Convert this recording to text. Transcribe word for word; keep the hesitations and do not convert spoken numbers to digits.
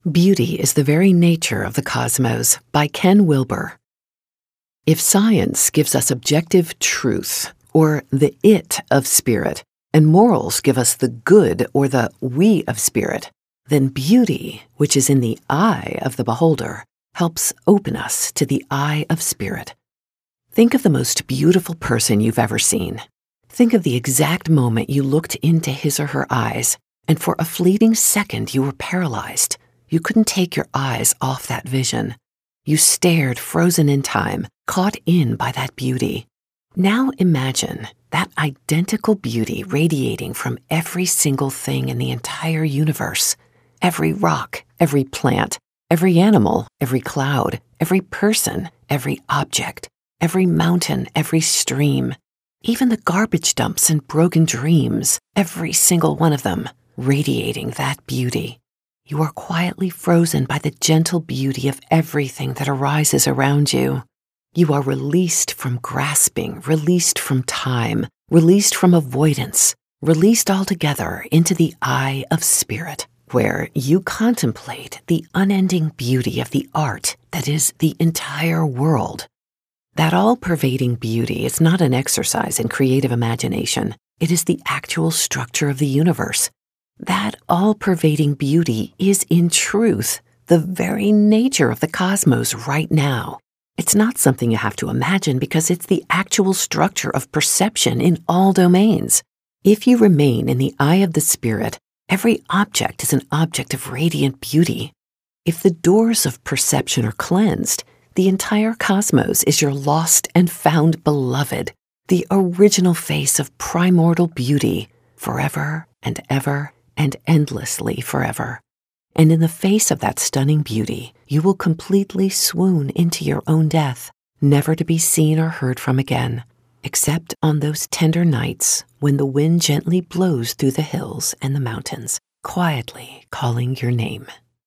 Beauty is the very nature of the cosmos by Ken Wilber. If science gives us objective truth, or the it of spirit, and morals give us the good or the we of spirit, then beauty, which is in the eye of the beholder, helps open us to the eye of spirit. Think of the most beautiful person you've ever seen. Think of the exact moment you looked into his or her eyes, and for a fleeting second you were paralyzed. You couldn't take your eyes off that vision. You stared frozen in time, caught in by that beauty. Now imagine that identical beauty radiating from every single thing in the entire universe. Every rock, every plant, every animal, every cloud, every person, every object, every mountain, every stream, even the garbage dumps and broken dreams, every single one of them, radiating that beauty. You are quietly frozen by the gentle beauty of everything that arises around you. You are released from grasping, released from time, released from avoidance, released altogether into the eye of spirit, where you contemplate the unending beauty of the art that is the entire world. That all-pervading beauty is not an exercise in creative imagination. It is the actual structure of the universe. That all-pervading beauty is, in truth, the very nature of the cosmos right now. It's not something you have to imagine because it's the actual structure of perception in all domains. If you remain in the eye of the spirit, every object is an object of radiant beauty. If the doors of perception are cleansed, the entire cosmos is your lost and found beloved, the original face of primordial beauty, forever and ever and endlessly forever. And in the face of that stunning beauty, you will completely swoon into your own death, never to be seen or heard from again, except on those tender nights when the wind gently blows through the hills and the mountains, quietly calling your name.